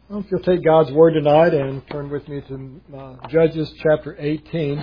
Well, if you'll take God's Word tonight and turn with me to Judges chapter 18.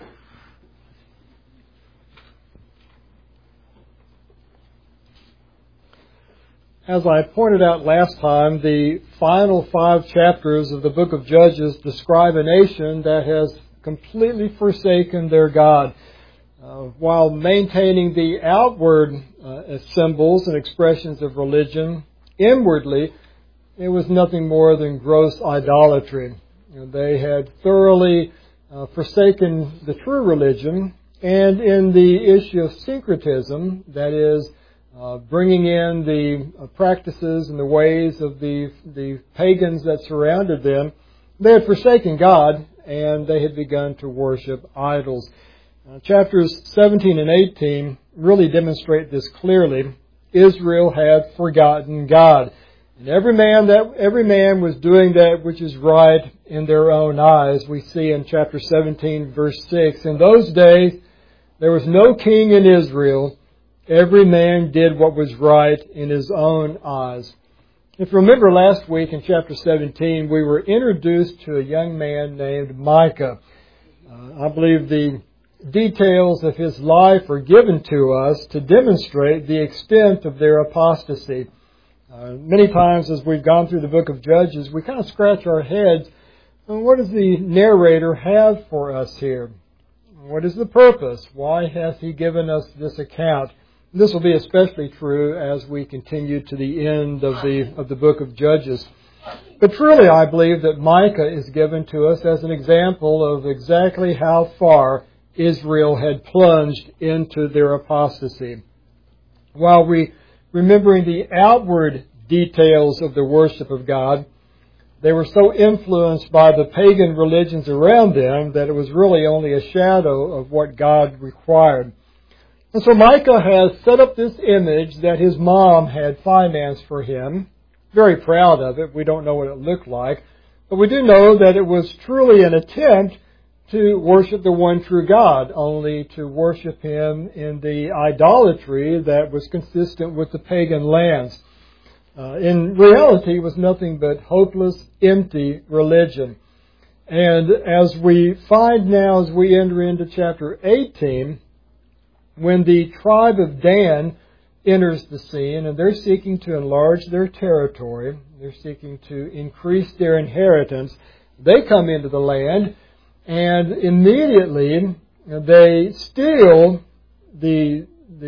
As I pointed out last time, the final 5 chapters of the book of Judges describe a nation that has completely forsaken their God. While maintaining the outward symbols and expressions of religion, inwardly, it was nothing more than gross idolatry. They had thoroughly forsaken the true religion, and in the issue of syncretism, that is, bringing in the practices and the ways of the pagans that surrounded them, they had forsaken God, and they had begun to worship idols. Chapters 17 and 18 really demonstrate this clearly. Israel had forgotten God. And every man was doing that which is right in their own eyes. We see in chapter 17, verse 6, in those days there was no king in Israel. Every man did what was right in his own eyes. If you remember last week in chapter 17, we were introduced to a young man named Micah. I believe the details of his life are given to us to demonstrate the extent of their apostasy. Many times as we've gone through the book of Judges, we kind of scratch our heads, what does the narrator have for us here? What is the purpose? Why has he given us this account? This will be especially true as we continue to the end of the book of Judges. But truly I believe that Micah is given to us as an example of exactly how far Israel had plunged into their apostasy. While remembering the outward details of the worship of God, they were so influenced by the pagan religions around them that it was really only a shadow of what God required. And so Micah has set up this image that his mom had financed for him. Very proud of it. We don't know what it looked like, but we do know that it was truly an attempt to worship the one true God, only to worship Him in the idolatry that was consistent with the pagan lands. In reality, it was nothing but hopeless, empty religion. And as we find now, as we enter into chapter 18, when the tribe of Dan enters the scene, and they're seeking to enlarge their territory, they're seeking to increase their inheritance, they come into the land, and immediately they steal the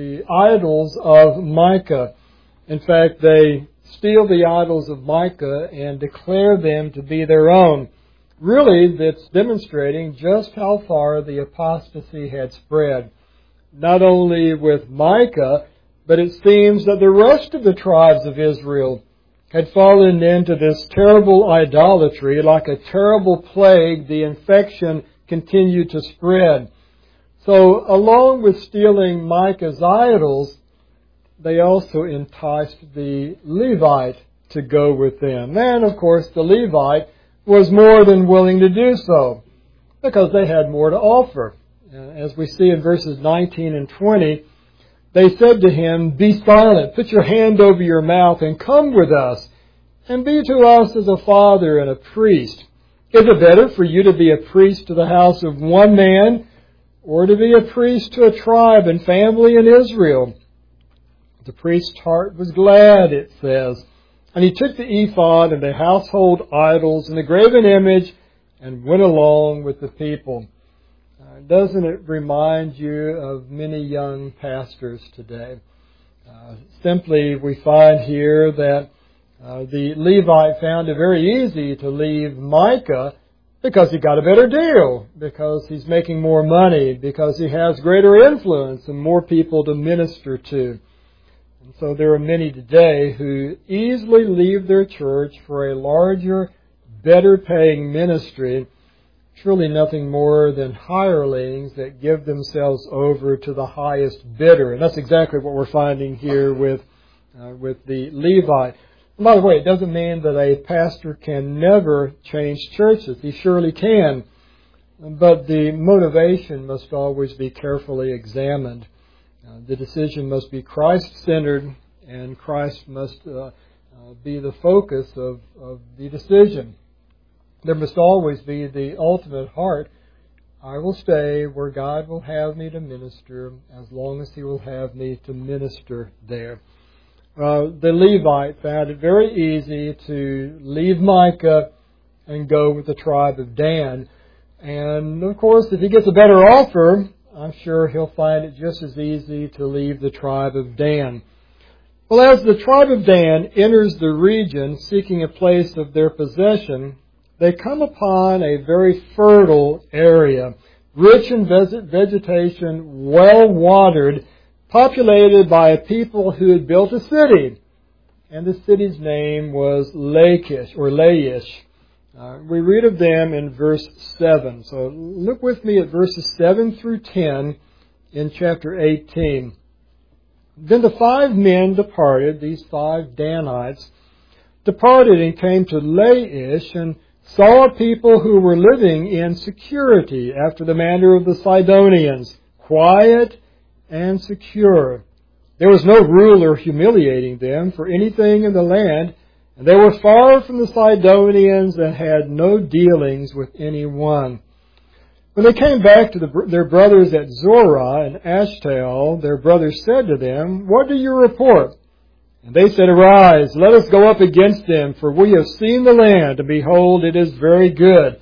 idols of Micah. In fact, they steal the idols of Micah and declare them to be their own. Really, that's demonstrating just how far the apostasy had spread. Not only with Micah, but it seems that the rest of the tribes of Israel had fallen into this terrible idolatry. Like a terrible plague, the infection continued to spread. So, along with stealing Micah's idols, they also enticed the Levite to go with them. And, of course, the Levite was more than willing to do so, because they had more to offer. As we see in verses 19 and 20, they said to him, "Be silent, put your hand over your mouth, and come with us, and be to us as a father and a priest. Is it better for you to be a priest to the house of one man, or to be a priest to a tribe and family in Israel?" The priest's heart was glad, it says, and he took the ephod and the household idols and the graven image and went along with the people. Doesn't it remind you of many young pastors today? Simply, we find here that the Levite found it very easy to leave Micah because he got a better deal, because he's making more money, because he has greater influence and more people to minister to. And so there are many today who easily leave their church for a larger, better paying ministry, truly nothing more than hirelings that give themselves over to the highest bidder. And that's exactly what we're finding here with the Levite. And by the way, it doesn't mean that a pastor can never change churches. He surely can. But the motivation must always be carefully examined. The decision must be Christ-centered, and Christ must be the focus of the decision. There must always be the ultimate heart. I will stay where God will have me to minister as long as He will have me to minister there. The Levite found it very easy to leave Micah and go with the tribe of Dan. And, of course, if he gets a better offer, I'm sure he'll find it just as easy to leave the tribe of Dan. Well, as the tribe of Dan enters the region seeking a place of their possession, they come upon a very fertile area, rich in vegetation, well-watered, populated by a people who had built a city. And the city's name was Lachish, or Laish. We read of them in verse 7. So look with me at verses 7 through 10 in chapter 18. Then the 5 men departed, these 5 Danites, departed and came to Laish and saw a people who were living in security after the manner of the Sidonians, quiet and secure. There was no ruler humiliating them for anything in the land, and they were far from the Sidonians and had no dealings with anyone. When they came back to their brothers at Zorah and Ashtaol, their brothers said to them, "What do you report?" And they said, "Arise, let us go up against them, for we have seen the land, and behold, it is very good.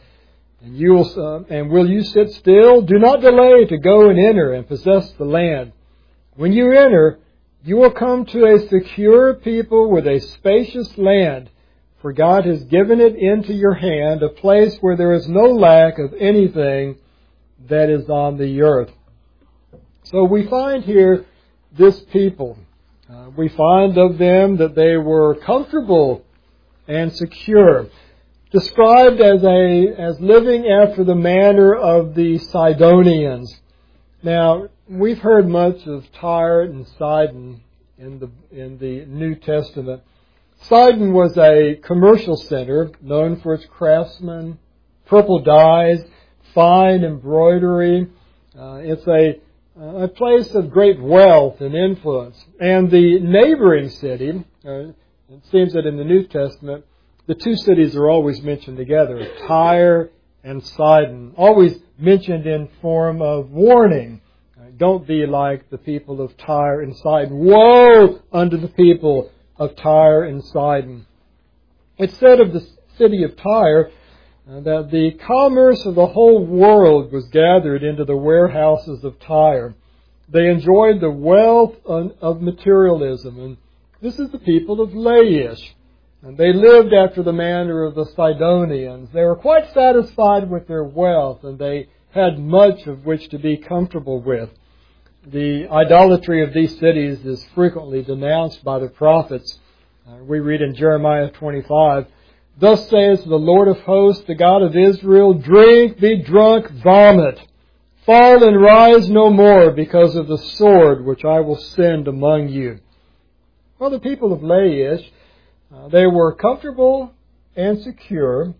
And will you sit still? Do not delay to go and enter and possess the land. When you enter, you will come to a secure people with a spacious land, for God has given it into your hand, a place where there is no lack of anything that is on the earth." So we find here this people. We find of them that they were comfortable and secure, described as living after the manner of the Sidonians. Now, we've heard much of Tyre and Sidon in the New Testament. Sidon was a commercial center known for its craftsmen, purple dyes, fine embroidery. It's a place of great wealth and influence. And the neighboring city, it seems that in the New Testament, the 2 cities are always mentioned together, Tyre and Sidon, always mentioned in form of warning. Don't be like the people of Tyre and Sidon. Woe unto the people of Tyre and Sidon. It's said of the city of Tyre that the commerce of the whole world was gathered into the warehouses of Tyre. They enjoyed the wealth of materialism, and this is the people of Laish. And they lived after the manner of the Sidonians. They were quite satisfied with their wealth, and they had much of which to be comfortable with. The idolatry of these cities is frequently denounced by the prophets. We read in Jeremiah 25, "Thus saith the Lord of hosts, the God of Israel, drink, be drunk, vomit. Fall and rise no more because of the sword which I will send among you." Well, the people of Laish, they were comfortable and secure,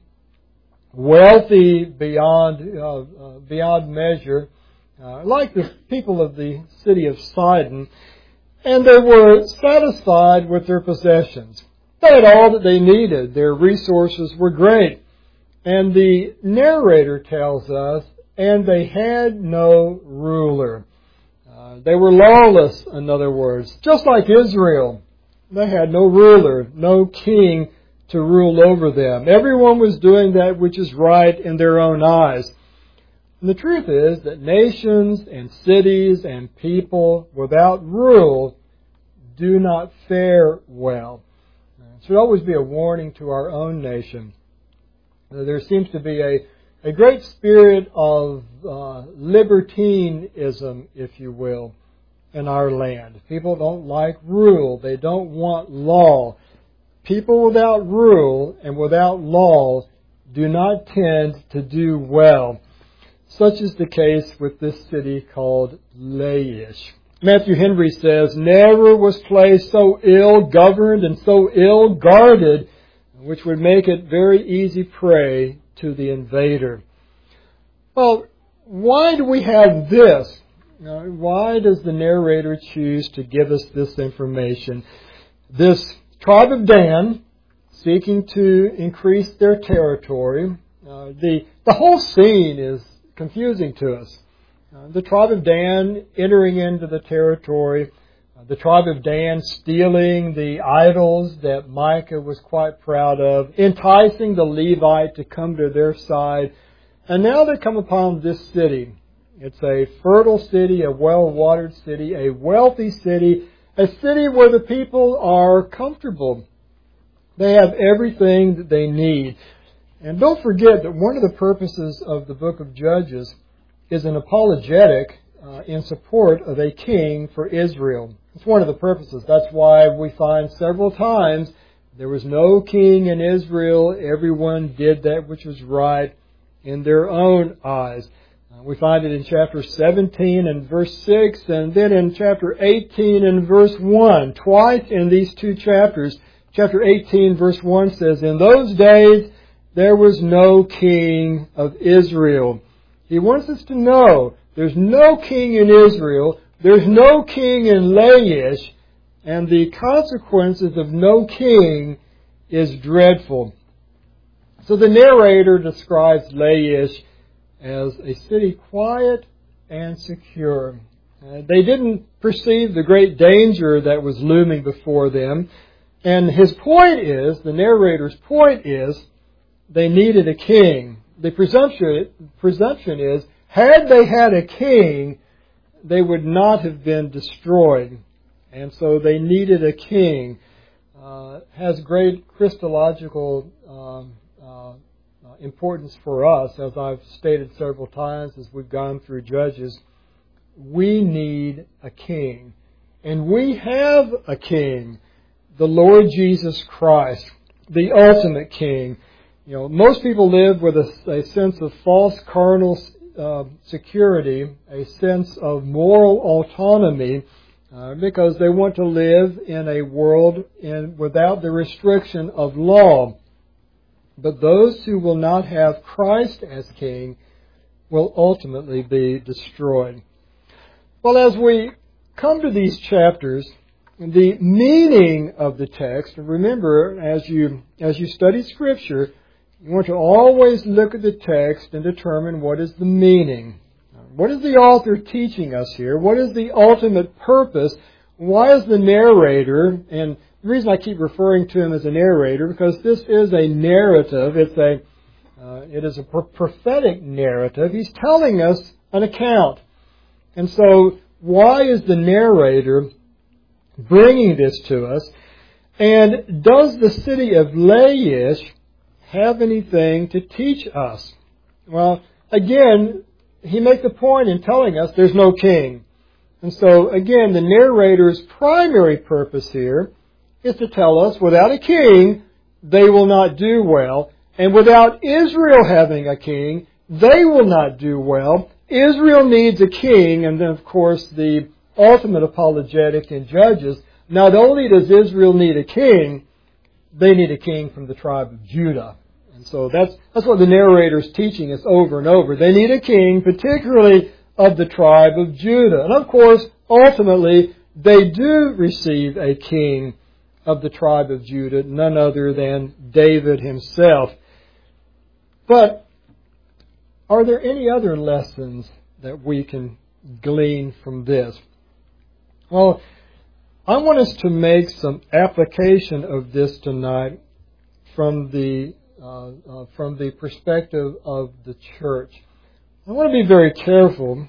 wealthy beyond measure, like the people of the city of Sidon, and they were satisfied with their possessions. They had all that they needed. Their resources were great. And the narrator tells us, and they had no ruler. They were lawless, in other words, just like Israel. They had no ruler, no king to rule over them. Everyone was doing that which is right in their own eyes. And the truth is that nations and cities and people without rule do not fare well. It should always be a warning to our own nation. There seems to be a great spirit of libertinism, if you will, in our land. People don't like rule. They don't want law. People without rule and without law do not tend to do well. Such is the case with this city called Laish. Matthew Henry says, "Never was place so ill governed and so ill guarded, which would make it very easy prey to the invader." Well, why do we have this? Why does the narrator choose to give us this information? This tribe of Dan, seeking to increase their territory. The whole scene is confusing to us. The tribe of Dan entering into the territory, the tribe of Dan stealing the idols that Micah was quite proud of, enticing the Levite to come to their side. And now they come upon this city. It's a fertile city, a well-watered city, a wealthy city, a city where the people are comfortable. They have everything that they need. And don't forget that one of the purposes of the book of Judges is an apologetic in support of a king for Israel. It's one of the purposes. That's why we find several times there was no king in Israel. Everyone did that which was right in their own eyes. We find it in chapter 17 and verse 6, and then in chapter 18 and verse 1. Twice in these two chapters, chapter 18 verse 1 says, "In those days there was no king of Israel." He wants us to know there's no king in Israel, there's no king in Laish, and the consequences of no king is dreadful. So the narrator describes Laish as a city quiet and secure. They didn't perceive the great danger that was looming before them. And his point is, the narrator's point is, they needed a king. The presumption is, had they had a king, they would not have been destroyed. And so they needed a king. Has great Christological importance for us, as I've stated several times as we've gone through Judges. We need a king. And we have a king, the Lord Jesus Christ, the ultimate king. You know, most people live with a sense of false carnal security, a sense of moral autonomy, because they want to live in a world without the restriction of law. But those who will not have Christ as king will ultimately be destroyed. Well, as we come to these chapters, the meaning of the text, remember, as you study Scripture, you want to always look at the text and determine what is the meaning. What is the author teaching us here? What is the ultimate purpose? Why is the narrator, and the reason I keep referring to him as a narrator, because this is a narrative. It is a prophetic narrative. He's telling us an account. And so, why is the narrator bringing this to us? And does the city of Laish have anything to teach us? Well, again, he makes a point in telling us there's no king. And so, again, the narrator's primary purpose here is to tell us without a king, they will not do well. And without Israel having a king, they will not do well. Israel needs a king. And then, of course, the ultimate apologetic in Judges, not only does Israel need a king, they need a king from the tribe of Judah. And so that's what the narrator is teaching us over and over. They need a king, particularly of the tribe of Judah. And of course, ultimately, they do receive a king of the tribe of Judah, none other than David himself. But are there any other lessons that we can glean from this? Well, I want us to make some application of this tonight from the perspective of the church. I want to be very careful.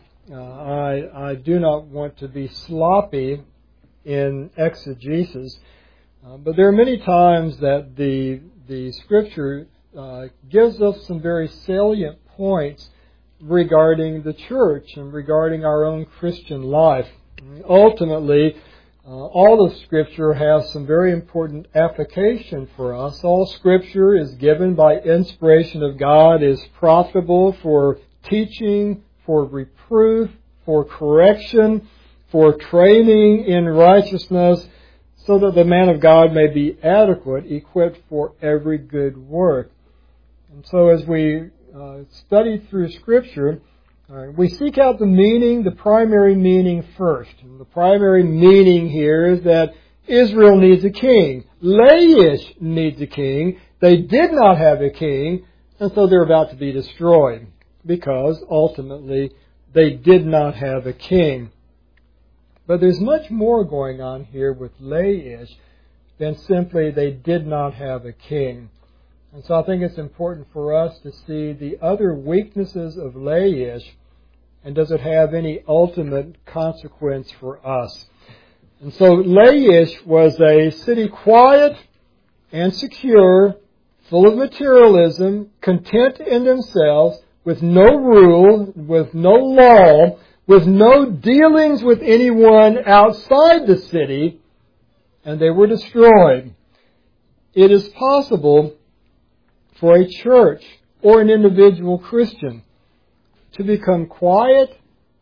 I do not want to be sloppy in exegesis, but there are many times that the Scripture gives us some very salient points regarding the church and regarding our own Christian life. Ultimately, all of Scripture has some very important application for us. All Scripture is given by inspiration of God, is profitable for teaching, for reproof, for correction, for training in righteousness, so that the man of God may be adequate, equipped for every good work. And so as we study through Scripture, we seek out the meaning, the primary meaning first. And the primary meaning here is that Israel needs a king. Laish needs a king. They did not have a king, and so they're about to be destroyed because ultimately they did not have a king. But there's much more going on here with Laish than simply they did not have a king. And so I think it's important for us to see the other weaknesses of Laish, and does it have any ultimate consequence for us? And so Laish was a city quiet and secure, full of materialism, content in themselves, with no rule, with no law, with no dealings with anyone outside the city, and they were destroyed. It is possible for a church or an individual Christian to become quiet,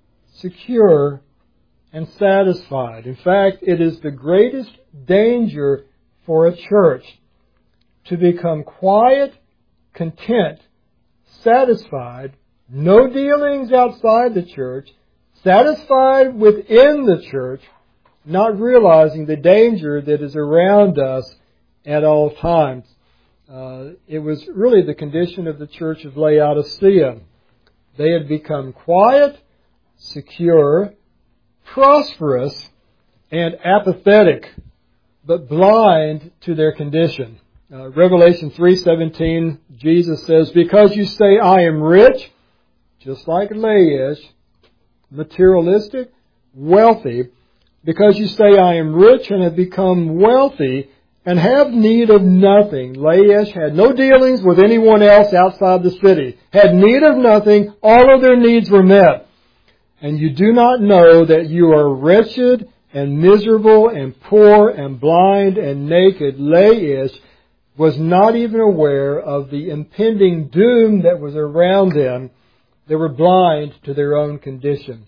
secure, and satisfied. In fact, it is the greatest danger for a church to become quiet, content, satisfied, no dealings outside the church, satisfied within the church, not realizing the danger that is around us at all times. It was really the condition of the church of Laodicea. They had become quiet, secure, prosperous, and apathetic, but blind to their condition. Revelation 3:17, Jesus says, "Because you say, I am rich," just like Laish, materialistic, wealthy, because you say, I am rich and have become wealthy and have need of nothing. Laish had no dealings with anyone else outside the city, had need of nothing, all of their needs were met. And you do not know that you are wretched and miserable and poor and blind and naked. Laish was not even aware of the impending doom that was around them. They were blind to their own condition.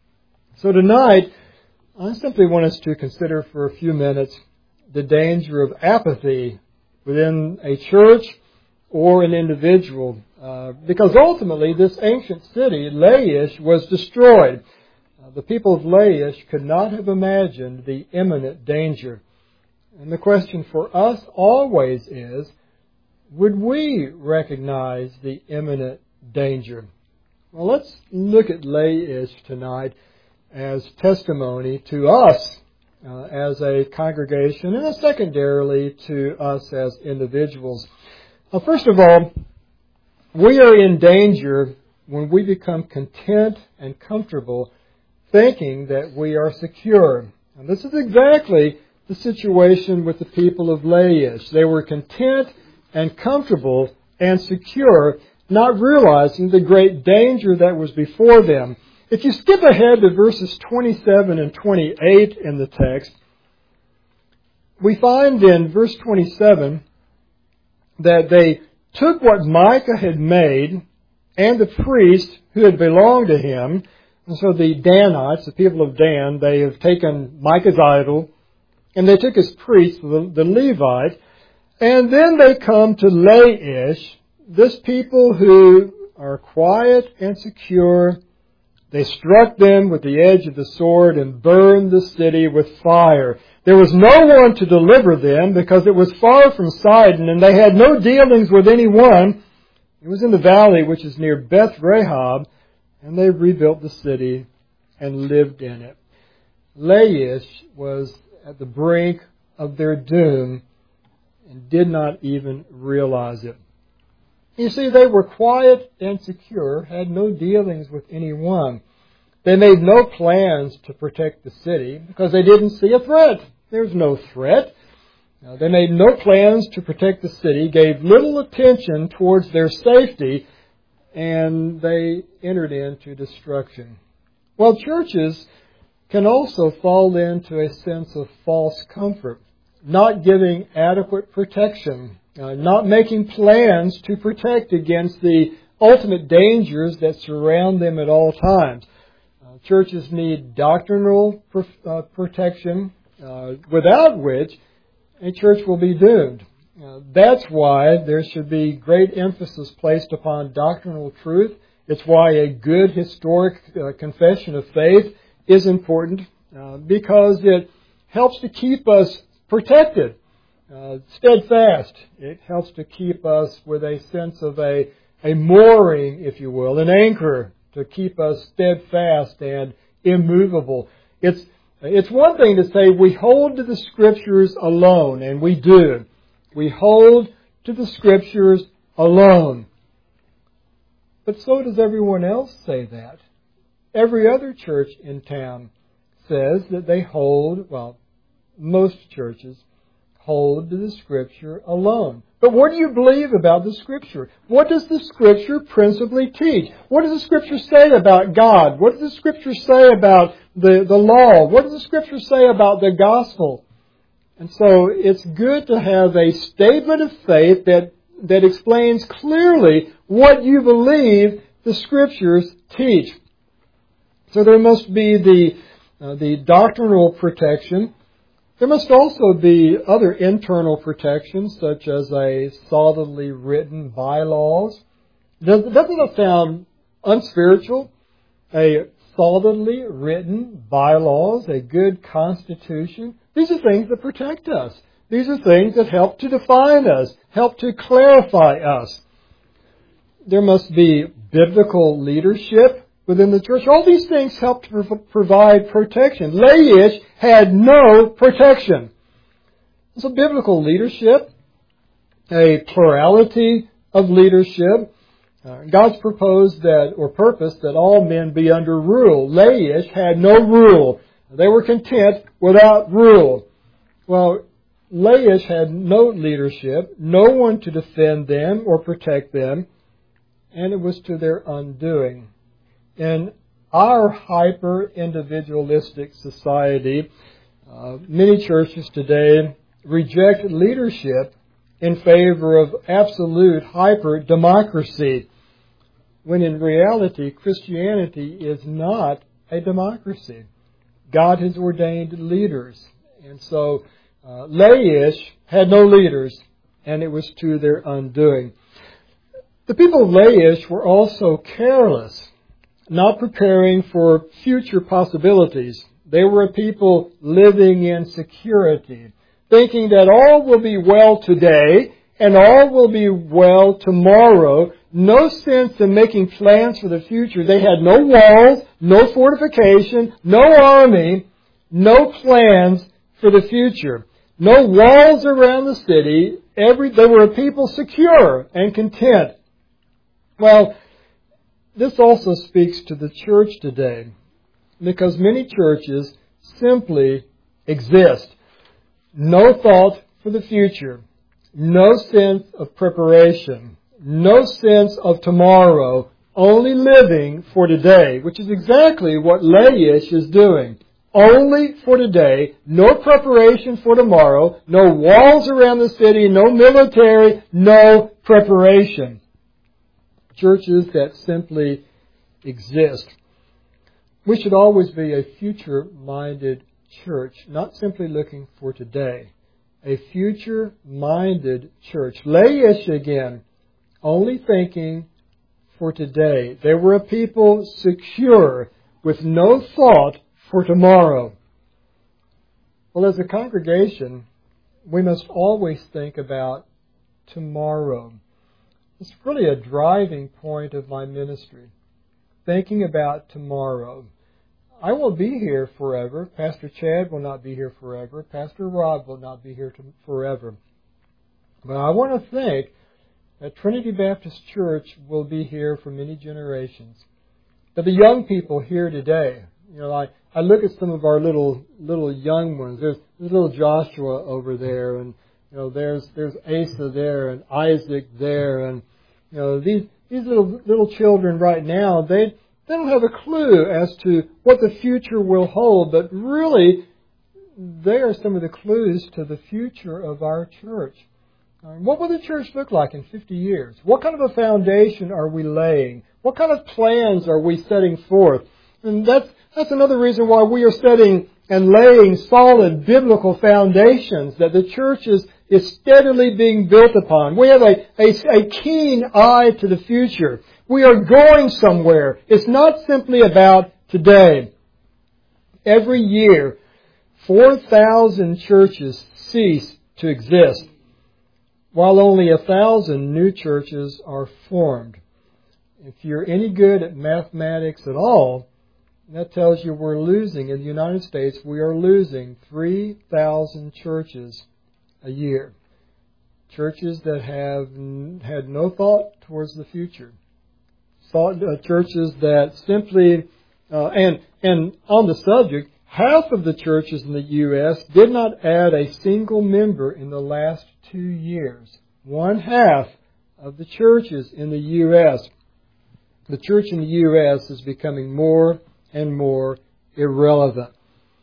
So tonight, I simply want us to consider for a few minutes the danger of apathy within a church or an individual. Because ultimately, this ancient city, Laish, was destroyed. The people of Laish could not have imagined the imminent danger. And the question for us always is, would we recognize the imminent danger? Well, let's look at Laish tonight as testimony to us as a congregation, and secondarily to us as individuals. First of all, we are in danger when we become content and comfortable thinking that we are secure. And this is exactly the situation with the people of Laish. They were content and comfortable and secure, not realizing the great danger that was before them. If you skip ahead to verses 27 and 28 in the text, we find in verse 27 that they took what Micah had made and the priest who had belonged to him. And so the Danites, the people of Dan, they have taken Micah's idol, and they took his priest, the Levite, and then they come to Laish, this people who are quiet and secure. They struck them with the edge of the sword and burned the city with fire. There was no one to deliver them because it was far from Sidon, and they had no dealings with anyone. It was in the valley which is near Beth Rahab, and they rebuilt the city and lived in it. Laish was at the brink of their doom and did not even realize it. You see, they were quiet and secure, had no dealings with anyone. They made no plans to protect the city because they didn't see a threat. There's no threat. They made no plans to protect the city, gave little attention towards their safety, and they entered into destruction. Well, churches can also fall into a sense of false comfort, not giving adequate protection, not making plans to protect against the ultimate dangers that surround them at all times. Churches need doctrinal protection, without which a church will be doomed. That's why there should be great emphasis placed upon doctrinal truth. It's why a good historic confession of faith is important, because it helps to keep us protected, steadfast. It helps to keep us with a sense of a mooring, if you will, an anchor to keep us steadfast and immovable. It's one thing to say we hold to the Scriptures alone, and we do. We hold to the Scriptures alone. But so does everyone else say that. Every other church in town says that they hold, well, most churches hold to the Scripture alone. But what do you believe about the Scripture? What does the Scripture principally teach? What does the Scripture say about God? What does the Scripture say about the law? What does the Scripture say about the gospel? And so it's good to have a statement of faith that explains clearly what you believe the Scriptures teach. So there must be the doctrinal protection. There must also be other internal protections, such as a solidly written bylaws. Doesn't that sound unspiritual? A solidly written bylaws, a good constitution. These are things that protect us. These are things that help to define us, help to clarify us. There must be biblical leadership within the church. All these things help to provide protection. Lay-ish had no protection. So biblical leadership, a plurality of leadership. God's proposed that, or purpose, that all men be under rule. Lay-ish had no rule. They were content without rule. Well, lay-ish had no leadership, no one to defend them or protect them, and it was to their undoing. In our hyper-individualistic society, many churches today reject leadership in favor of absolute hyper-democracy, when in reality Christianity is not a democracy. God has ordained leaders. And so lay-ish had no leaders, and it was to their undoing. The people of lay-ish were also careless, not preparing for future possibilities. They were a people living in security, thinking that all will be well today and all will be well tomorrow. No sense in making plans for the future. They had no walls, no fortification, no army, no plans for the future. No walls around the city. They were a people secure and content. Well, this also speaks to the church today, because many churches simply exist. No thought for the future. No sense of preparation. No sense of tomorrow. Only living for today, which is exactly what lay-ish is doing. Only for today. No preparation for tomorrow. No walls around the city. No military. No preparation. Churches that simply exist. We should always be a future-minded church, not simply looking for today. A future-minded church. Lay-ish again, only thinking for today. They were a people secure, with no thought for tomorrow. Well, as a congregation, we must always think about tomorrow. It's really a driving point of my ministry, thinking about tomorrow. I will be here forever. Pastor Chad will not be here forever. Pastor Rob will not be here forever. But I want to think that Trinity Baptist Church will be here for many generations. That the young people here today, I look at some of our little young ones. There's little Joshua over there, and there's Asa there, and Isaac there, and these little children right now, they don't have a clue as to what the future will hold, but really they are some of the clues to the future of our church. What will the church look like in 50 years? What kind of a foundation are we laying? What kind of plans are we setting forth? And that's another reason why we are setting and laying solid biblical foundations, that the church is steadily being built upon. We have a keen eye to the future. We are going somewhere. It's not simply about today. Every year, 4,000 churches cease to exist, while only 1,000 new churches are formed. If you're any good at mathematics at all, that tells you we're losing. In the United States, we are losing 3,000 churches a year. Churches that have had no thought towards the future. Churches that simply, and on the subject, half of the churches in the U.S. did not add a single member in the last 2 years. 1/2 of the churches in the U.S. The church in the U.S. is becoming more and more irrelevant.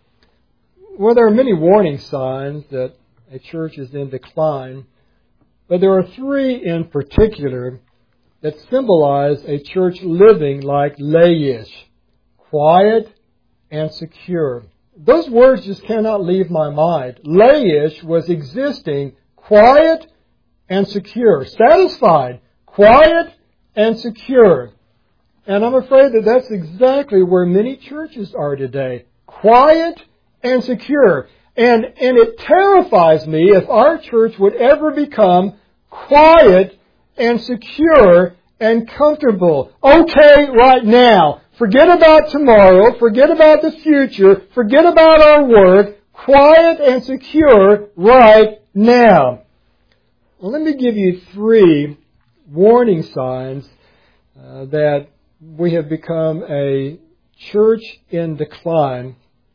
Well, there are many warning signs that a church is in decline, but there are 3 in particular that symbolize a church living like Laish: quiet and secure. Those words just cannot leave my mind. Laish was existing quiet and secure, satisfied, quiet and secure. And I'm afraid that that's exactly where many churches are today. Quiet and secure. And it terrifies me if our church would ever become quiet and secure and comfortable. Okay, right now. Forget about tomorrow. Forget about the future. Forget about our work. Quiet and secure right now. Well, let me give you 3 warning signs that we have become a church in decline,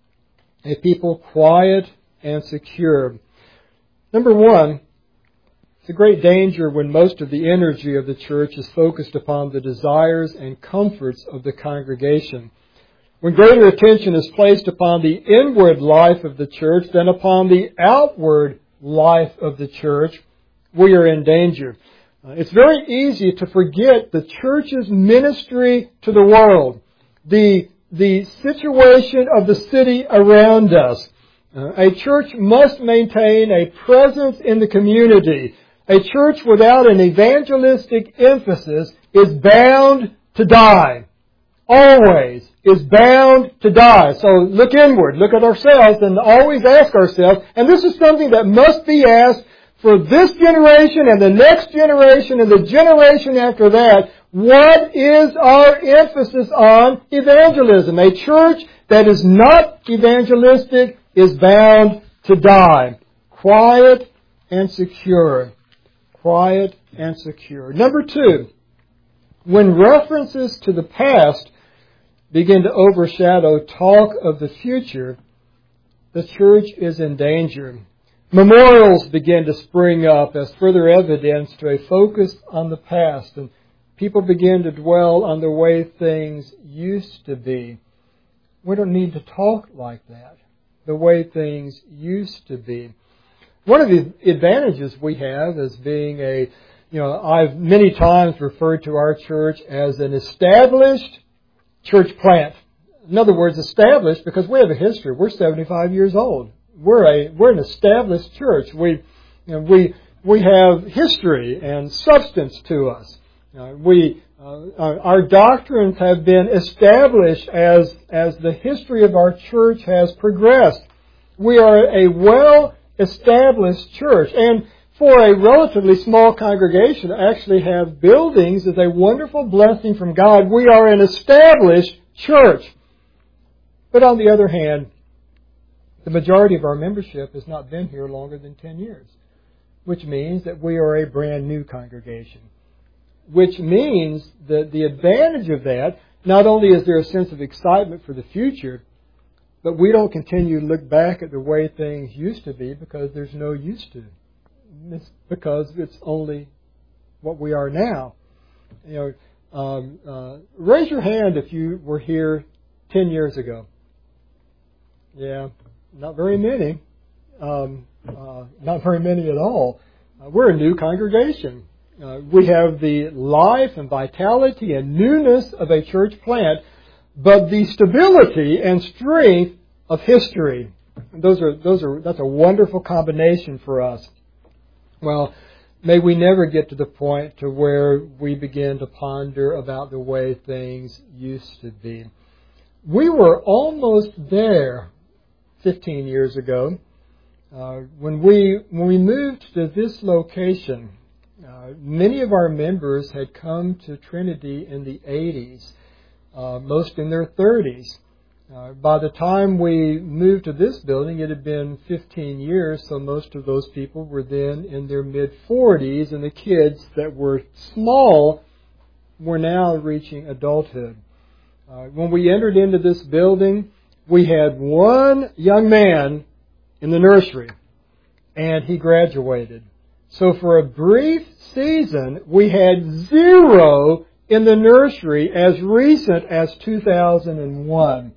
a people quiet and secure. Number 1, it's a great danger when most of the energy of the church is focused upon the desires and comforts of the congregation. When greater attention is placed upon the inward life of the church than upon the outward life of the church, we are in danger. It's very easy to forget the church's ministry to the world, the situation of the city around us. A church must maintain a presence in the community. A church without an evangelistic emphasis is bound to die. Always is bound to die. So look inward, look at ourselves, and always ask ourselves, and this is something that must be asked for this generation and the next generation and the generation after that, what is our emphasis on evangelism? A church that is not evangelistic is bound to die. Quiet and secure. Quiet and secure. Number 2, when references to the past begin to overshadow talk of the future, the church is in danger. Memorials begin to spring up as further evidence to a focus on the past, and people begin to dwell on the way things used to be. We don't need to talk like that, the way things used to be. One of the advantages we have as being I've many times referred to our church as an established church plant. In other words, established because we have a history. We're 75 years old. We're an established church. We have history and substance to us. Our doctrines have been established as the history of our church has progressed. We are a well-established church, and for a relatively small congregation to actually have buildings is a wonderful blessing from God. We are an established church. But on the other hand, the majority of our membership has not been here longer than 10 years, which means that we are a brand new congregation. Which means that the advantage of that, not only is there a sense of excitement for the future, but we don't continue to look back at the way things used to be because there's no used to. It's because it's only what we are now. Raise your hand if you were here 10 years ago. Yeah, not very many. Not very many at all. We're a new congregation. We have the life and vitality and newness of a church plant, but the stability and strength of history. That's a wonderful combination for us. Well, may we never get to the point to where we begin to ponder about the way things used to be. We were almost there 15 years ago. When we moved to this location, many of our members had come to Trinity in the 80s, most in their 30s. By the time we moved to this building, it had been 15 years, so most of those people were then in their mid-40s, and the kids that were small were now reaching adulthood. When we entered into this building, we had one young man in the nursery, and he graduated. So for a brief season, we had 0 in the nursery as recent as 2001.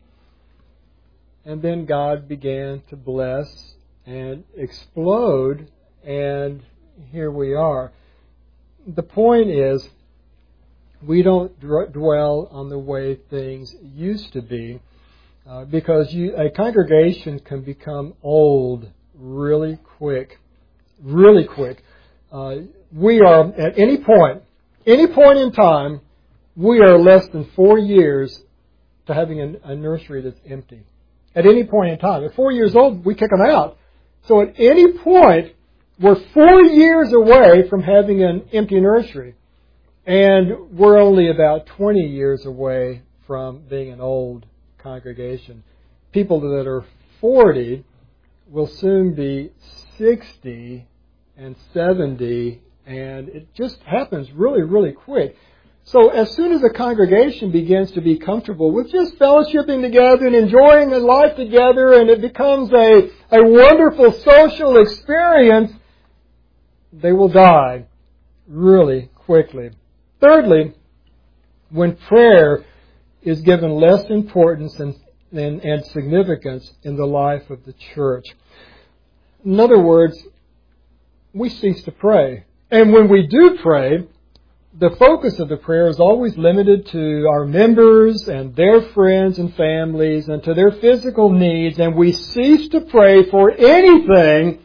And then God began to bless and explode, and here we are. The point is, we don't dwell on the way things used to be, because a congregation can become old really quick. Really quick. We are, at any point in time, we are less than 4 years to having a nursery that's empty. At any point in time. At 4 years old, we kick them out. So at any point, we're 4 years away from having an empty nursery. And we're only about 20 years away from being an old congregation. People that are 40 will soon be 60 and 70, and it just happens really, really quick. So as soon as a congregation begins to be comfortable with just fellowshipping together and enjoying a life together, and it becomes a wonderful social experience, they will die really quickly. Thirdly, when prayer is given less importance and significance in the life of the church. In other words, we cease to pray. And when we do pray, the focus of the prayer is always limited to our members and their friends and families and to their physical needs, and we cease to pray for anything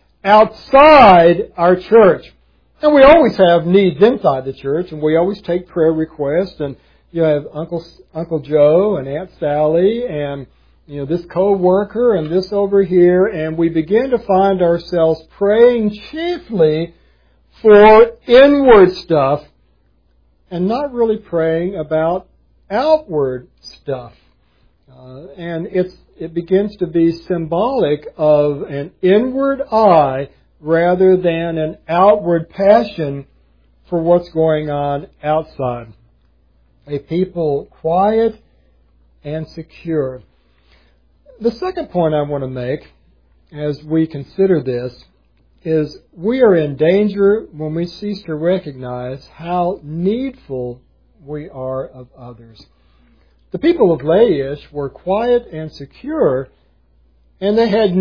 outside our church. And we always have needs inside the church, and we always take prayer requests, and you have Uncle Joe and Aunt Sally and this co-worker and this over here, and we begin to find ourselves praying chiefly for inward stuff and not really praying about outward stuff. And it begins to be symbolic of an inward eye rather than an outward passion for what's going on outside. A people quiet and secure. The second point I want to make as we consider this is we are in danger when we cease to recognize how needful we are of others. The people of Laish were quiet and secure, and they had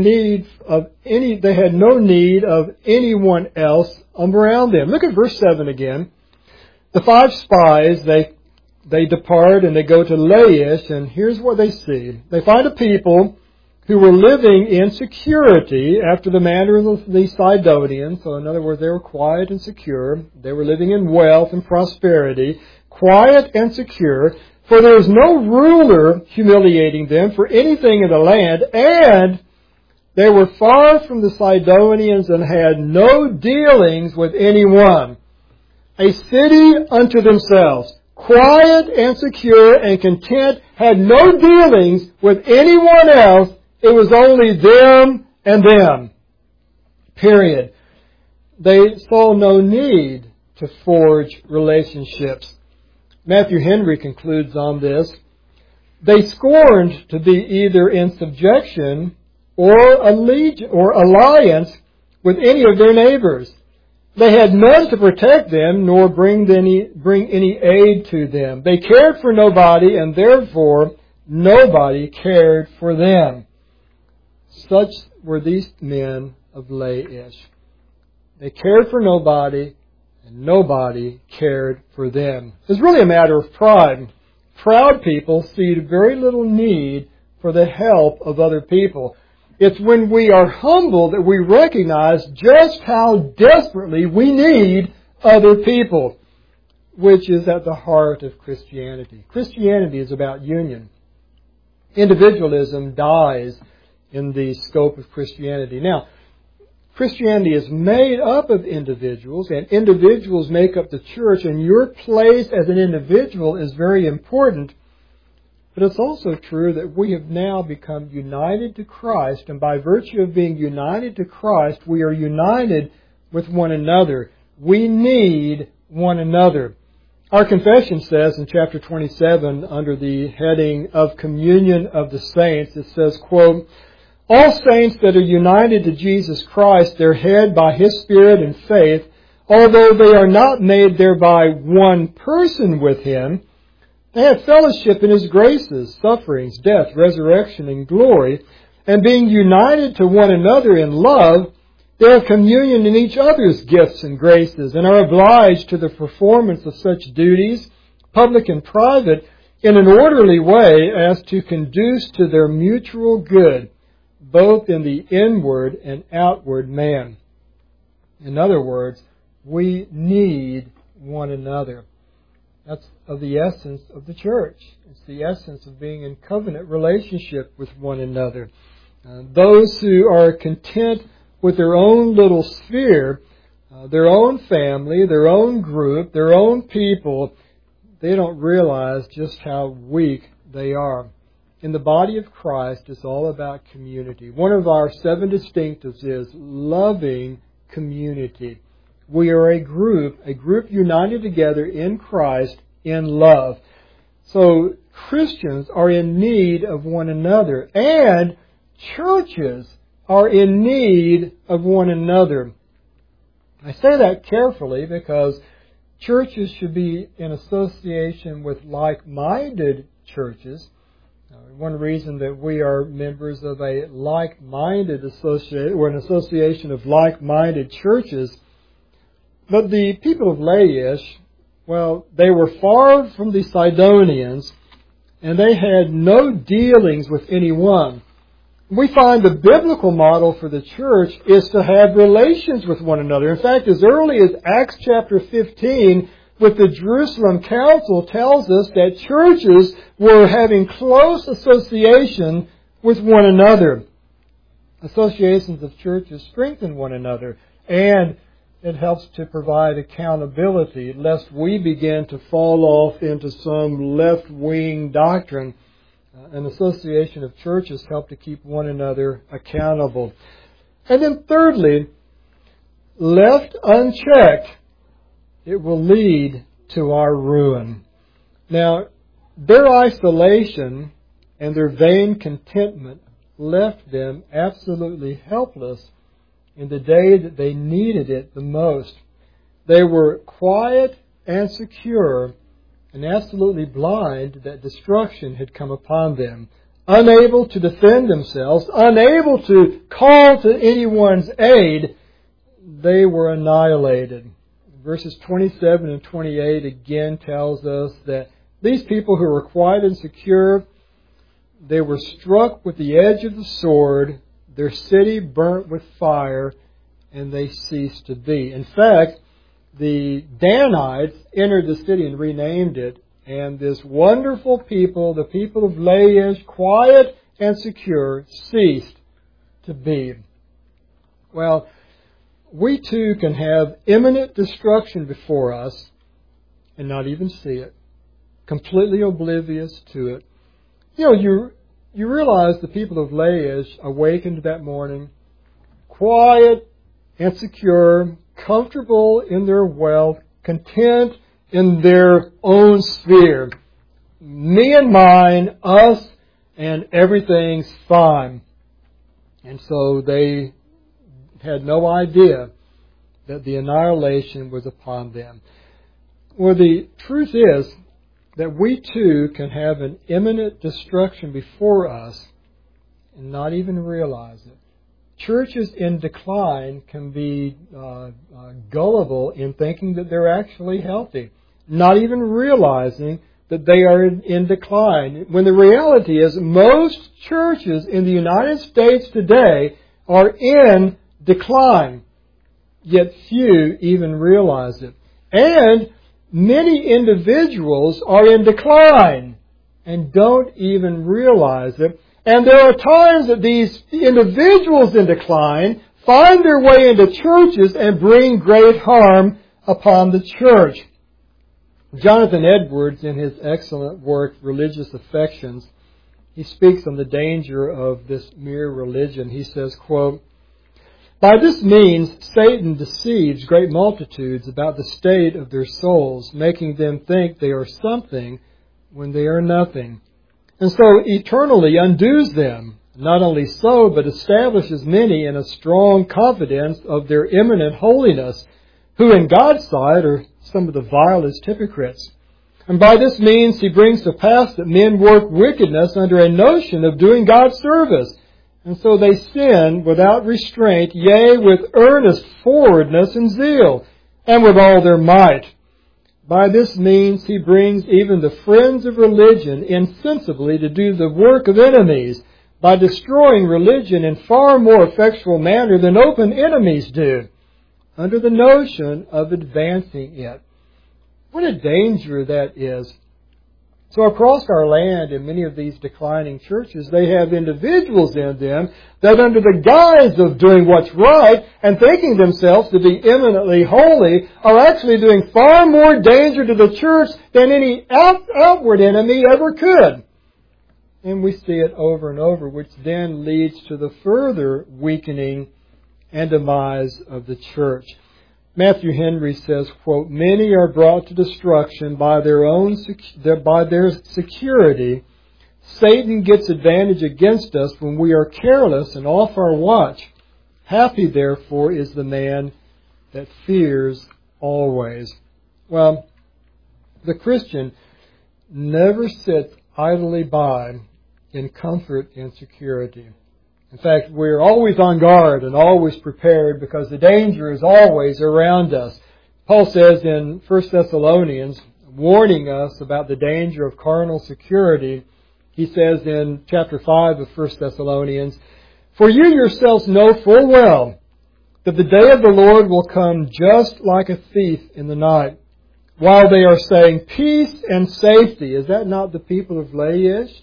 no need of anyone else around them. Look at verse 7 again. The 5 spies, they depart and they go to Laish, and here's what they see. They find a people who were living in security after the manner of the Sidonians. So in other words, they were quiet and secure. They were living in wealth and prosperity, quiet and secure, for there was no ruler humiliating them for anything in the land, and they were far from the Sidonians and had no dealings with anyone. A city unto themselves, quiet and secure and content, had no dealings with anyone else. It was only them and them. Period. They saw no need to forge relationships. Matthew Henry concludes on this. They scorned to be either in subjection or alliance with any of their neighbors. They had none to protect them, nor bring any aid to them. They cared for nobody, and therefore nobody cared for them. Such were these men of Laish. They cared for nobody, and nobody cared for them. It's really a matter of pride. Proud people see very little need for the help of other people. It's when we are humble that we recognize just how desperately we need other people, which is at the heart of Christianity. Christianity is about union. Individualism dies in the scope of Christianity. Now, Christianity is made up of individuals, and individuals make up the church, and your place as an individual is very important. But it's also true that we have now become united to Christ, and by virtue of being united to Christ, we are united with one another. We need one another. Our confession says in chapter 27, under the heading of Communion of the Saints, it says, quote, "All saints that are united to Jesus Christ, their head by His Spirit and faith, although they are not made thereby one person with Him, they have fellowship in His graces, sufferings, death, resurrection, and glory, and being united to one another in love, they have communion in each other's gifts and graces, and are obliged to the performance of such duties, public and private, in an orderly way as to conduce to their mutual good, both in the inward and outward man." In other words, we need one another. That's of the essence of the church. It's the essence of being in covenant relationship with one another. Those who are content with their own little sphere, their own family, their own group, their own people, they don't realize just how weak they are. In the body of Christ, it's all about community. One of our 7 distinctives is loving community. We are a group united together in Christ in love. So Christians are in need of one another, and churches are in need of one another. I say that carefully because churches should be in association with like-minded churches. One reason that we are members of a like-minded association, or an association of like-minded churches. But the people of Laish, well, they were far from the Sidonians, and they had no dealings with anyone. We find the biblical model for the church is to have relations with one another. In fact, as early as Acts chapter 15, with the Jerusalem Council, tells us that churches were having close association with one another. Associations of churches strengthen one another, and it helps to provide accountability, lest we begin to fall off into some left-wing doctrine. An association of churches help to keep one another accountable. And then thirdly, left unchecked, it will lead to our ruin. Now, their isolation and their vain contentment left them absolutely helpless in the day that they needed it the most. They were quiet and secure and absolutely blind that destruction had come upon them, unable to defend themselves, unable to call to anyone's aid. They were annihilated. Verses 27 and 28 again tells us that these people who were quiet and secure, they were struck with the edge of the sword, their city burnt with fire, and they ceased to be. In fact, the Danites entered the city and renamed it, and this wonderful people, the people of Laish, quiet and secure, ceased to be. Well, we too can have imminent destruction before us and not even see it, completely oblivious to it. You realize the people of Laish awakened that morning, quiet and secure, comfortable in their wealth, content in their own sphere. Me and mine, us, and everything's fine. And so they had no idea that the annihilation was upon them. Well, the truth is that we too can have an imminent destruction before us and not even realize it. Churches in decline can be gullible in thinking that they're actually healthy, not even realizing that they are in decline, when the reality is most churches in the United States today are in decline, yet few even realize it. And many individuals are in decline and don't even realize it. And there are times that these individuals in decline find their way into churches and bring great harm upon the church. Jonathan Edwards, in his excellent work, Religious Affections, he speaks on the danger of this mere religion. He says, quote, "By this means Satan deceives great multitudes about the state of their souls, making them think they are something when they are nothing, and so eternally undoes them. Not only so, but establishes many in a strong confidence of their imminent holiness, who in God's sight are some of the vilest hypocrites. And by this means he brings to pass that men work wickedness under a notion of doing God's service. And so they sin without restraint, yea, with earnest forwardness and zeal, and with all their might. By this means he brings even the friends of religion insensibly to do the work of enemies, by destroying religion in far more effectual manner than open enemies do, under the notion of advancing it." What a danger that is. So across our land, in many of these declining churches, they have individuals in them that under the guise of doing what's right and thinking themselves to be eminently holy are actually doing far more danger to the church than any outward enemy ever could. And we see it over and over, which then leads to the further weakening and demise of the church. Matthew Henry says, quote, "Many are brought to destruction by their security. Satan gets advantage against us when we are careless and off our watch. Happy, therefore, is the man that fears always." Well, the Christian never sits idly by in comfort and security. In fact, we're always on guard and always prepared because the danger is always around us. Paul says in 1 Thessalonians, warning us about the danger of carnal security, he says in chapter 5 of 1 Thessalonians, "For you yourselves know full well that the day of the Lord will come just like a thief in the night, while they are saying peace and safety." Is that not the people of Laish?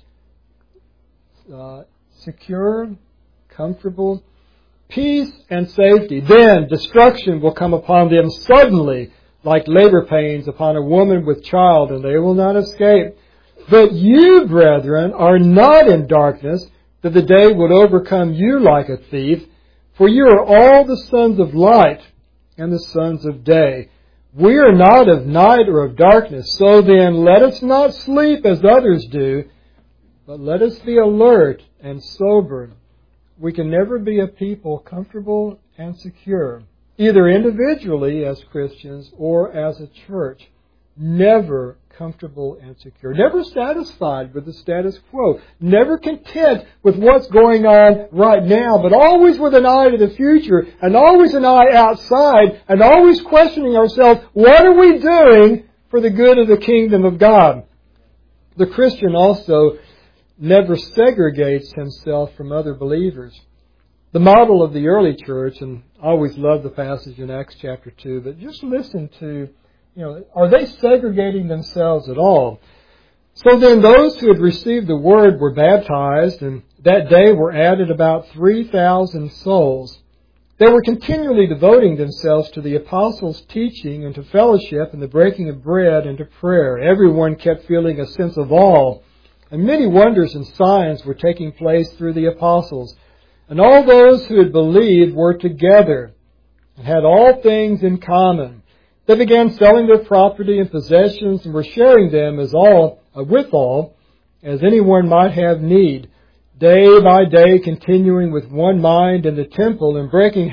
Secure, comfortable, peace and safety. Then destruction will come upon them suddenly, like labor pains upon a woman with child, and they will not escape. But you, brethren, are not in darkness, that the day would overcome you like a thief. For you are all the sons of light and the sons of day. We are not of night or of darkness. So then, let us not sleep as others do, but let us be alert and sober. We can never be a people comfortable and secure, either individually as Christians or as a church. Never comfortable and secure. Never satisfied with the status quo. Never content with what's going on right now, but always with an eye to the future and always an eye outside and always questioning ourselves, what are we doing for the good of the kingdom of God? The Christian also never segregates himself from other believers. The model of the early church, and I always love the passage in Acts chapter 2, but just listen to, are they segregating themselves at all? So then those who had received the word were baptized, and that day were added about 3,000 souls. They were continually devoting themselves to the apostles' teaching and to fellowship and the breaking of bread and to prayer. Everyone kept feeling a sense of awe, and many wonders and signs were taking place through the apostles. And all those who had believed were together and had all things in common. They began selling their property and possessions and were sharing them with all, as anyone might have need. Day by day, continuing with one mind in the temple and breaking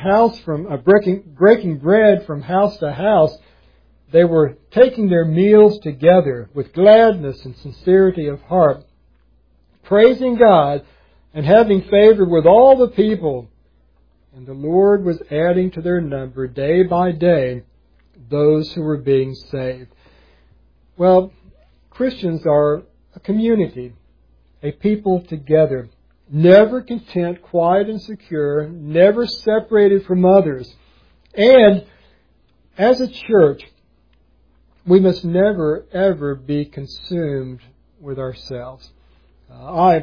bread from house to house, they were taking their meals together with gladness and sincerity of heart, praising God and having favor with all the people. And the Lord was adding to their number day by day those who were being saved. Well, Christians are a community, a people together, never content, quiet and secure, never separated from others. And as a church, we must never, ever be consumed with ourselves. I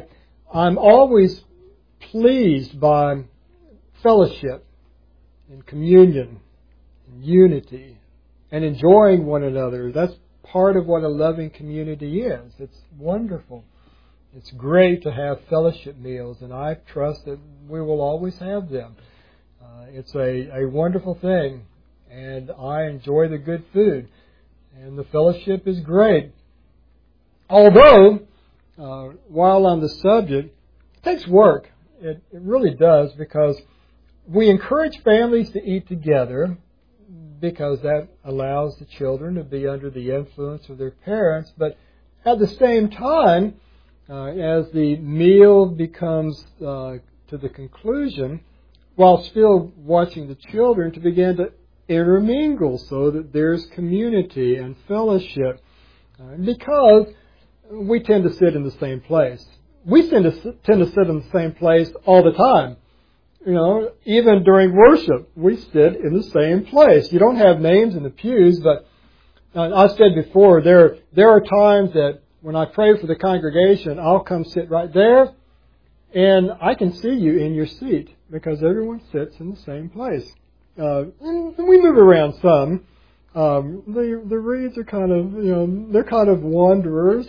I'm always pleased by fellowship and communion and unity and enjoying one another. That's part of what a loving community is. It's wonderful. It's great to have fellowship meals, and I trust that we will always have them. It's a wonderful thing, and I enjoy the good food, and the fellowship is great. Although, while on the subject, it takes work. It really does, because we encourage families to eat together because that allows the children to be under the influence of their parents. But at the same time, as the meal becomes to the conclusion, while still watching the children, to begin to intermingle so that there's community and fellowship. Because we tend to sit in the same place. We tend to sit in the same place all the time. You know, even during worship, we sit in the same place. You don't have names in the pews, but I said before, there are times that when I pray for the congregation, I'll come sit right there, and I can see you in your seat because everyone sits in the same place. And we move around some. The reeds are kind of, they're kind of wanderers,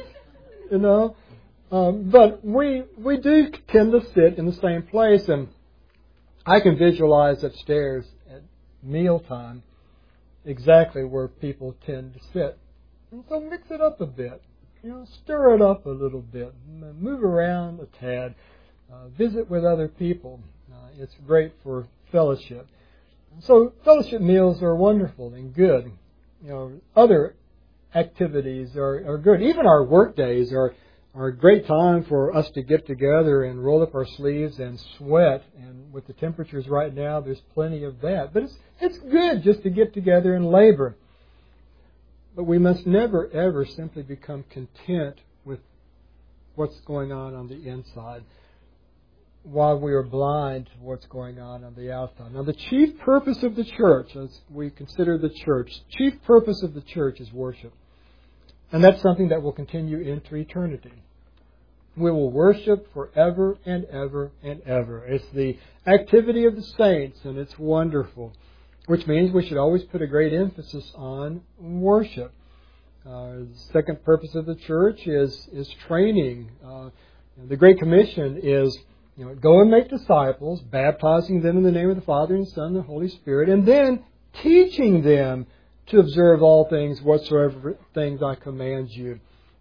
but we do tend to sit in the same place, and I can visualize upstairs at mealtime exactly where people tend to sit. And so mix it up a bit. Stir it up a little bit. Move around a tad. Visit with other people. It's great for fellowship. So fellowship meals are wonderful and good. Other activities are good. Even our work days are a great time for us to get together and roll up our sleeves and sweat. And with the temperatures right now, there's plenty of that. But it's good just to get together and labor. But we must never, ever simply become content with what's going on the inside while we are blind to what's going on the outside. Now, the chief purpose of the church, as we consider the church, chief purpose of the church is worship. And that's something that will continue into eternity. We will worship forever and ever and ever. It's the activity of the saints, and it's wonderful, which means we should always put a great emphasis on worship. The second purpose of the church is training. The Great Commission is, go and make disciples, baptizing them in the name of the Father and Son and the Holy Spirit, and then teaching them to observe all things whatsoever things I command you.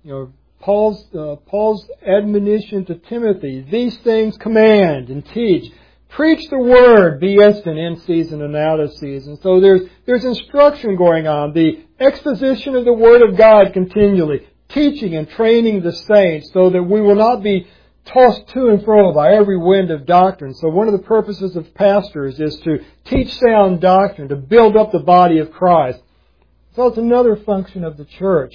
Paul's admonition to Timothy, these things command and teach. Preach the word, be instant in season and out of season. So there's instruction going on, the exposition of the Word of God continually, teaching and training the saints so that we will not be tossed to and fro by every wind of doctrine. So one of the purposes of pastors is to teach sound doctrine, to build up the body of Christ. So it's another function of the church.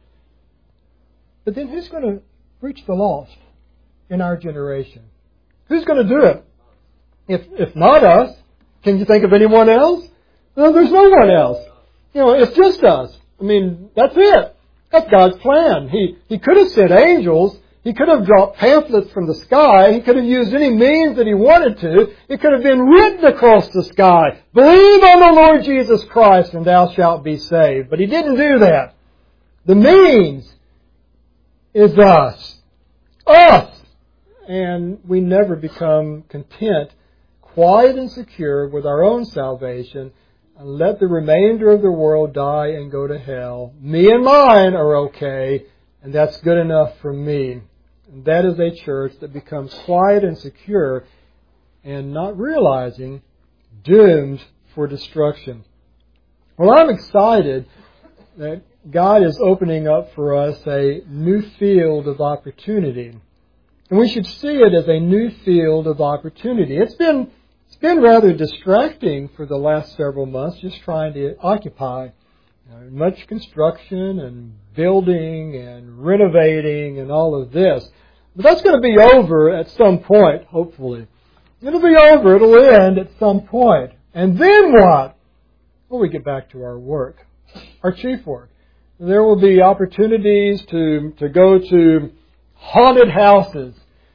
But then who's going to reach the lost in our generation? Who's going to do it? If not us, can you think of anyone else? No, there's no one else. It's just us. That's it. That's God's plan. He could have sent angels. He could have dropped pamphlets from the sky. He could have used any means that He wanted to. It could have been written across the sky. Believe on the Lord Jesus Christ and thou shalt be saved. But He didn't do that. The means is us. Us! And we never become content, quiet and secure with our own salvation, and let the remainder of the world die and go to hell. Me and mine are okay, and that's good enough for me. And that is a church that becomes quiet and secure and not realizing doomed for destruction. Well, I'm excited that God is opening up for us a new field of opportunity. And we should see it as a new field of opportunity. It's been rather distracting for the last several months, just trying to occupy much construction and building and renovating and all of this. But that's going to be over at some point, hopefully. It'll be over. It'll end at some point. And then what? Well, we get back to our work, our chief work. There will be opportunities to go to haunted houses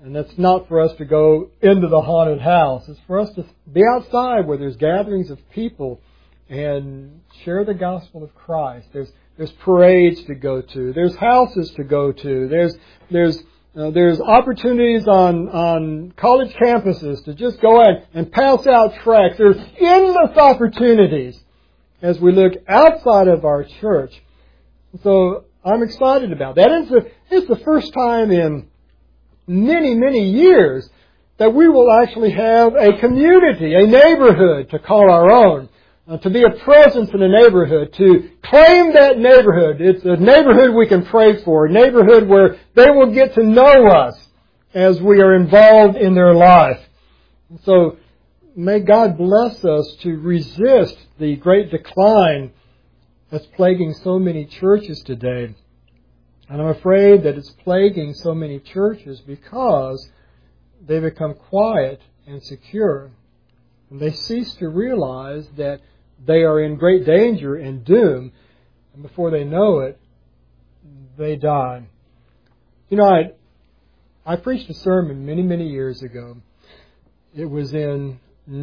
And that's not for us to go into the haunted house. It's for us to be outside where there's gatherings of people and share the gospel of Christ. There's parades to go to. There's houses to go to. There's opportunities on college campuses to just go out and pass out tracts. There's endless opportunities as we look outside of our church. So I'm excited about that. It's the first time in many, many years that we will actually have a community, a neighborhood to call our own, to be a presence in a neighborhood, to claim that neighborhood. It's a neighborhood we can pray for, a neighborhood where they will get to know us as we are involved in their life. So may God bless us to resist the great decline that's plaguing so many churches today. And I'm afraid that it's plaguing so many churches because they become quiet and secure. And they cease to realize that they are in great danger and doom. And before they know it, they die. You know, I preached a sermon many, many years ago. It was in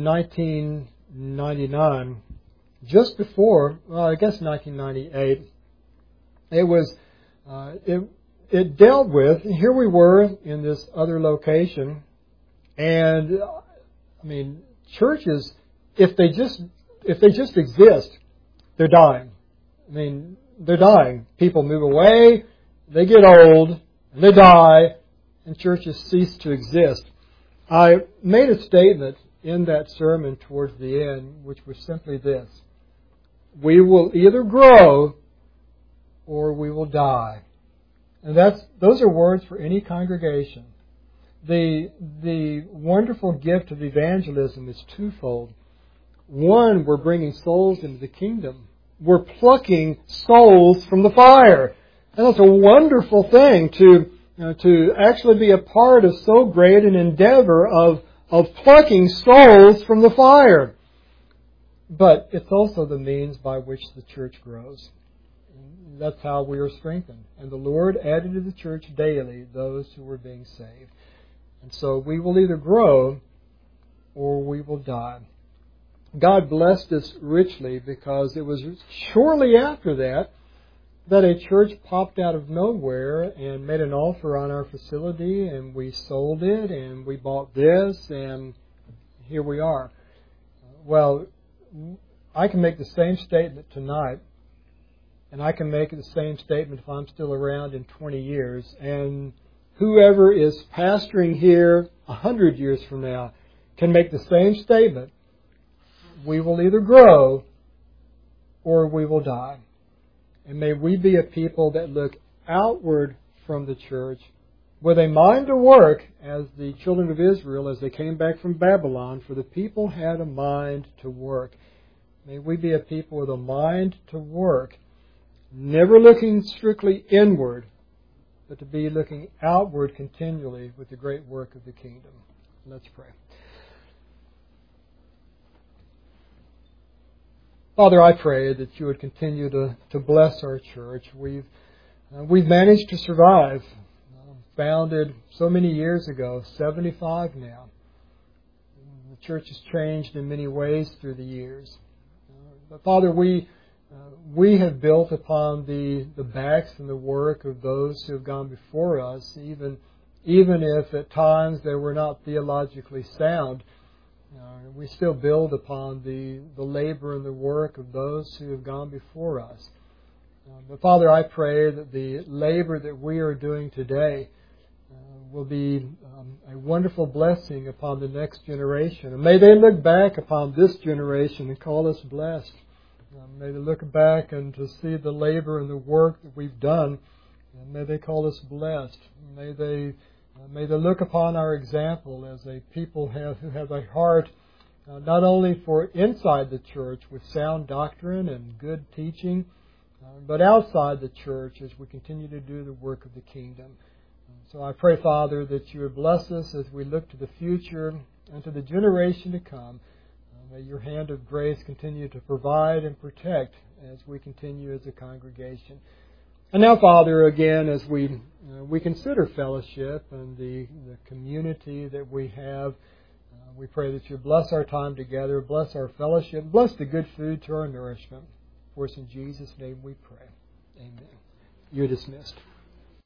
1999, just before, well, I guess 1998. It dealt with, here we were in this other location, and I mean, churches, if they just exist, they're dying. I mean, they're dying. People move away, they get old, and they die, and churches cease to exist. I made a statement in that sermon towards the end, which was simply this: we will either grow or we will die. And those are words for any congregation. The wonderful gift of evangelism is twofold. One, we're bringing souls into the kingdom. We're plucking souls from the fire. And that's a wonderful thing to actually be a part of so great an endeavor of plucking souls from the fire. But it's also the means by which the church grows. That's how we are strengthened. And the Lord added to the church daily those who were being saved. And so we will either grow or we will die. God blessed us richly because it was shortly after that a church popped out of nowhere and made an offer on our facility, and we sold it, and we bought this, and here we are. Well, I can make the same statement tonight, and I can make the same statement if I'm still around in 20 years. And whoever is pastoring here 100 years from now can make the same statement. We will either grow or we will die. And may we be a people that look outward from the church with a mind to work, as the children of Israel, as they came back from Babylon, for the people had a mind to work. May we be a people with a mind to work, never looking strictly inward, but to be looking outward continually with the great work of the kingdom. Let's pray. Father, I pray that you would continue to bless our church. We've managed to survive. Founded so many years ago, 75 now. The church has changed in many ways through the years. But Father, we have built upon the backs and the work of those who have gone before us, even if at times they were not theologically sound. We still build upon the labor and the work of those who have gone before us. But Father, I pray that the labor that we are doing today will be a wonderful blessing upon the next generation. And may they look back upon this generation and call us blessed. May they look back and to see the labor and the work that we've done, and may they call us blessed. May they look upon our example as a people who have a heart not only for inside the church with sound doctrine and good teaching, but outside the church as we continue to do the work of the kingdom. So I pray, Father, that you would bless us as we look to the future and to the generation to come. May your hand of grace continue to provide and protect as we continue as a congregation. And now, Father, again, as we we consider fellowship and the community that we have. We pray that you bless our time together, bless our fellowship, bless the good food to our nourishment. For us in Jesus' name we pray. Amen. You're dismissed.